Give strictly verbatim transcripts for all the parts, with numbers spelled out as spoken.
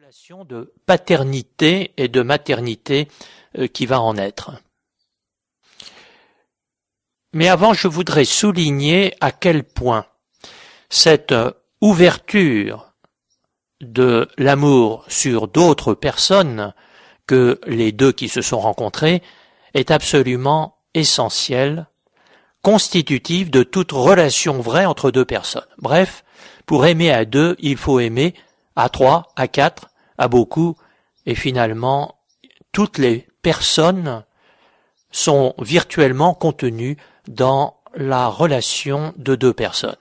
relation de paternité et de maternité qui va en être. Mais avant, je voudrais souligner à quel point cette ouverture de l'amour sur d'autres personnes que les deux qui se sont rencontrés est absolument essentielle, constitutive de toute relation vraie entre deux personnes. Bref, pour aimer à deux, il faut aimer à trois, à quatre, à beaucoup, et finalement, toutes les personnes sont virtuellement contenues dans la relation de deux personnes.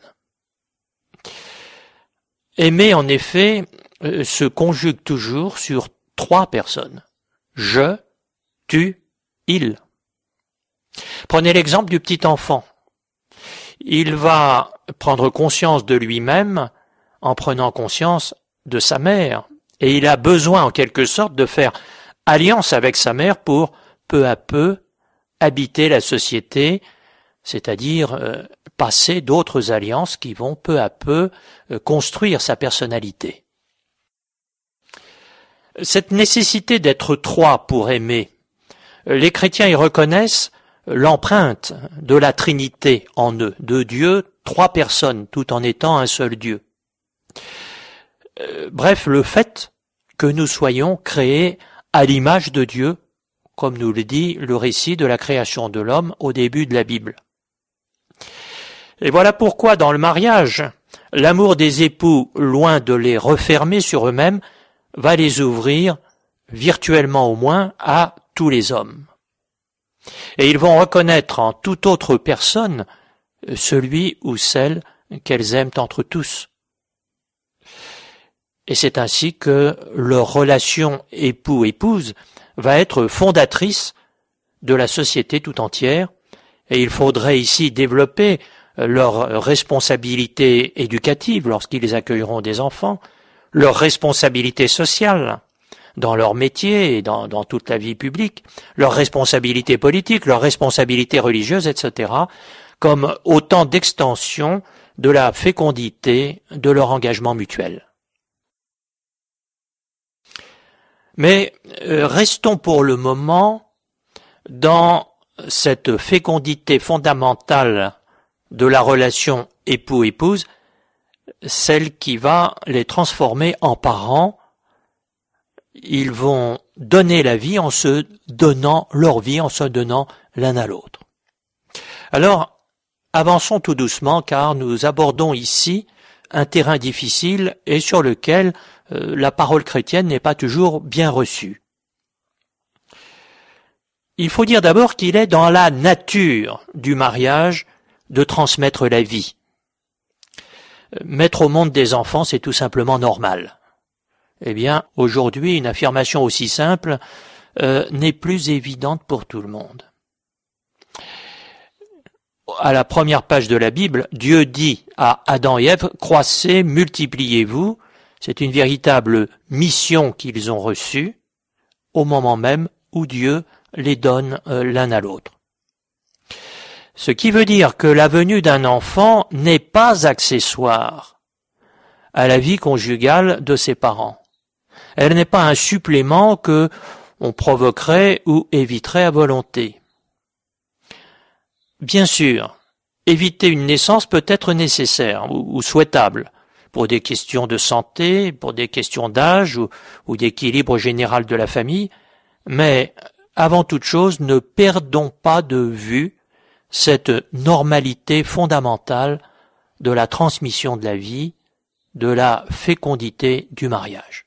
Aimer, en effet, se conjugue toujours sur trois personnes. Je, tu, il. Prenez l'exemple du petit enfant. Il va prendre conscience de lui-même en prenant conscience de sa mère. Et il a besoin, en quelque sorte, de faire alliance avec sa mère pour, peu à peu, habiter la société, c'est-à-dire euh, passer d'autres alliances qui vont peu à peu euh, construire sa personnalité. Cette nécessité d'être trois pour aimer, les chrétiens y reconnaissent l'empreinte de la Trinité en eux, de Dieu, trois personnes, tout en étant un seul Dieu. Euh, bref, le fait que nous soyons créés à l'image de Dieu, comme nous le dit le récit de la création de l'homme au début de la Bible. Et voilà pourquoi, dans le mariage, l'amour des époux, loin de les refermer sur eux-mêmes, va les ouvrir, virtuellement au moins, à tous les hommes. Et ils vont reconnaître en toute autre personne celui ou celle qu'elles aiment entre tous. Et c'est ainsi que leur relation époux-épouse va être fondatrice de la société tout entière, et il faudrait ici développer leur responsabilité éducative lorsqu'ils accueilleront des enfants, leur responsabilité sociale dans leur métier et dans, dans toute la vie publique, leur responsabilité politique, leur responsabilité religieuse, et cetera, comme autant d'extensions de la fécondité de leur engagement mutuel. Mais euh, restons pour le moment dans cette fécondité fondamentale de la relation époux-épouse, celle qui va les transformer en parents. Ils vont donner la vie en se donnant leur vie, en se donnant l'un à l'autre. Alors, avançons tout doucement, car nous abordons ici un terrain difficile et sur lequel euh, la parole chrétienne n'est pas toujours bien reçue. Il faut dire d'abord qu'il est dans la nature du mariage de transmettre la vie. Mettre au monde des enfants, c'est tout simplement normal. Eh bien, aujourd'hui, une affirmation aussi simple euh, n'est plus évidente pour tout le monde. À la première page de la Bible, Dieu dit à Adam et Ève, « Croissez, multipliez-vous ». C'est une véritable mission qu'ils ont reçue au moment même où Dieu les donne euh, l'un à l'autre. Ce qui veut dire que la venue d'un enfant n'est pas accessoire à la vie conjugale de ses parents. Elle n'est pas un supplément que on provoquerait ou éviterait à volonté. Bien sûr, éviter une naissance peut être nécessaire ou, ou souhaitable pour des questions de santé, pour des questions d'âge ou, ou d'équilibre général de la famille, mais avant toute chose, ne perdons pas de vue cette normalité fondamentale de la transmission de la vie, de la fécondité du mariage.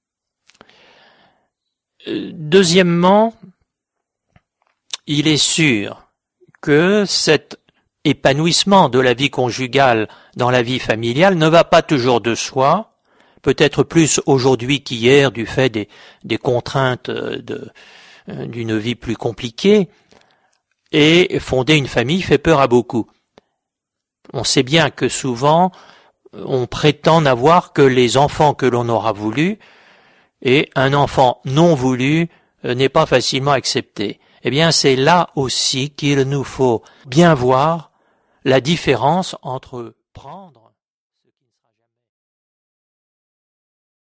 Deuxièmement, il est sûr que cet épanouissement de la vie conjugale dans la vie familiale ne va pas toujours de soi, peut-être plus aujourd'hui qu'hier du fait des, des contraintes de, d'une vie plus compliquée, et fonder une famille fait peur à beaucoup. On sait bien que souvent, on prétend n'avoir que les enfants que l'on aura voulu, et un enfant non voulu n'est pas facilement accepté. Eh bien, c'est là aussi qu'il nous faut bien voir la différence entre prendre